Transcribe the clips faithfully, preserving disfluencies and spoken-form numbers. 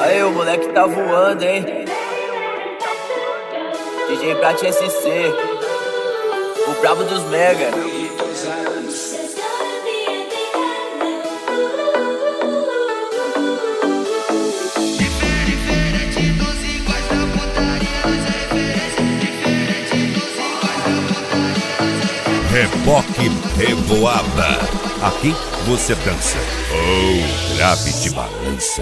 Aí o moleque tá voando, hein? D J Prat S C, o brabo dos mega. Reboque Revoada. Aqui você dança ou grave de balança.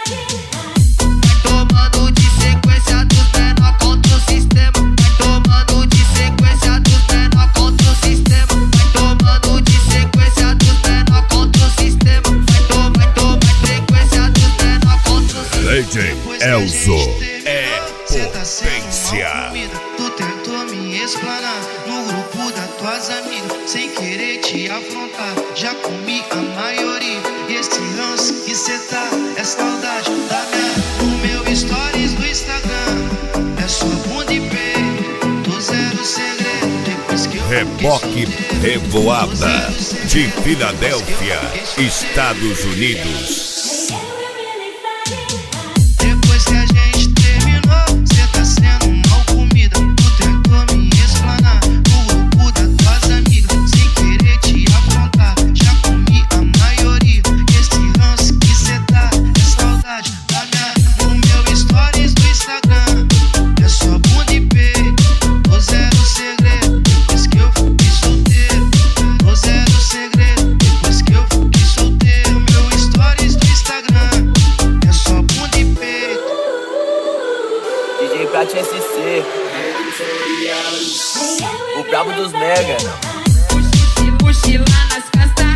Tomando de sequência dos menor contra o sistema. Tomando de sequência dos menor contra o sistema. Tomando de sequência dos menor contra o sistema. Toma, toma sequência dos menor contra o sistema. D J Elzo é potência. Tu tentou me explanar no grupo das tuas amigas, sem querer te afrontar. Já comi a maioria. E esse ranço que cê tá é saudade da minha. No meu stories do Instagram é sua bunda e peito. Do zero segredo depois que eu Reboque Revoada de Filadélfia, Estados Unidos. Depois que a gente terminou, cê tá sendo mal comida. Tu tentou me explanar no grupo das tuas amigas, sem querer te afrontar. Já comi a maioria. Esse ranço que cê tá é saudade da minha. No meu stories do Instagram é sua bunda e peito. Do zero segredo depois que eu fiquei solteiro. Do zero segredo depois que eu fiquei solteiro. No meu stories do Instagram é sua bunda e peito. D J Prat S C, o brabo dos mega. Mochila nas costas.